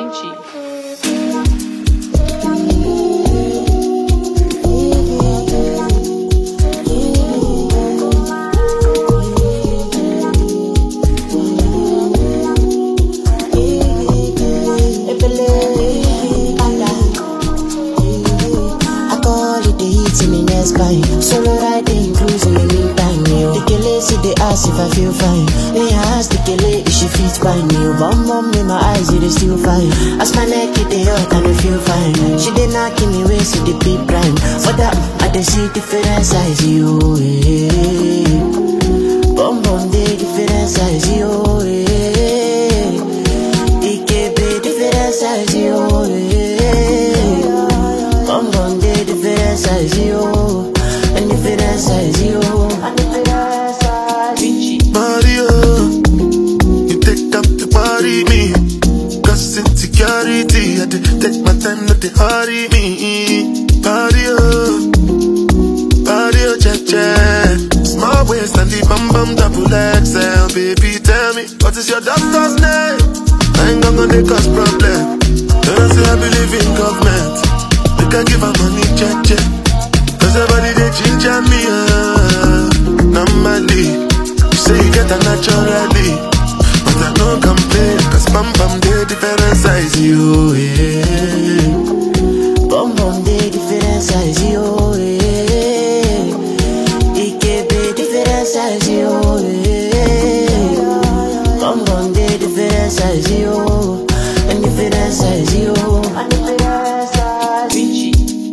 Vinci. Solo riding, cruising in the meantime, yo. The kele see they ask if I feel fine. They ask the kele if she feels fine, yo. Bum in my eyes, it is still fine. As my neck it they hurt and I feel fine. She did not give me way, see the big prime. For that, I dey see different size, yo. Bum they different size, yo. EKB different size, yo. Bum they different size, yo. And if it is size, you and if it is size, Mario, you take up the party, me. Cause insecurity, I did take my time, not to hurry me. Mario, check. Small waist and the bum double XL. Baby, tell me, what is your doctor's name? I ain't gonna make us problem. Don't say I believe in government. They can give her money, check. Everybody they ginger me, normally. You say you get a naturally, but I don't complain, cause bum they different size, you, yeah. Bum they different size, you, yeah. EKB different size, you, yeah. Bum they different size, you. And different size, you. And different size, Vinci.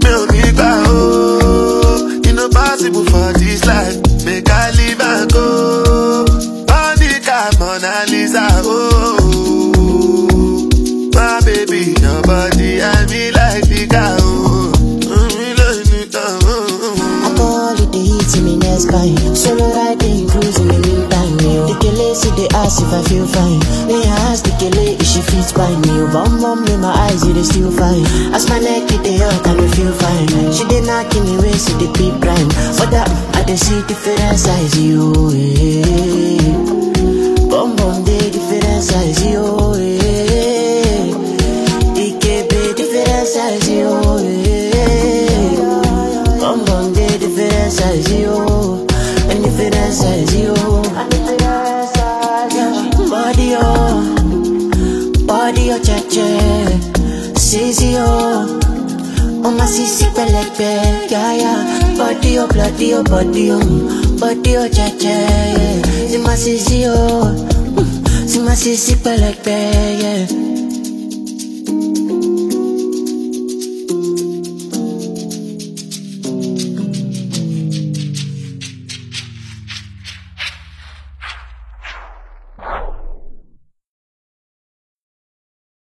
Possible for this life, make I live and go. On the car, Mona Lisa, oh. My baby, your body, I me like the car, oh. I call it the heat in me next spine. Solo riding, cruising in the meantime, yo. The kele see they ask if I feel fine. They ask the kele if she feels fine, yo. Bum in my eyes, it is still fine. As my neck it they hurt and I feel fine. She did not give me way, see the big prime. For that, I dey see different size, yo. Bum they different size, yo. EKB different size, yo. Bum they different size, yo. And different size, yo. And different size, yo. Body, check. Sissy, oh. Oh my sissy pelekpe, yeah. Body, bloody, body, check. See my sissy, oh. See my sissy pelekpe, yeah.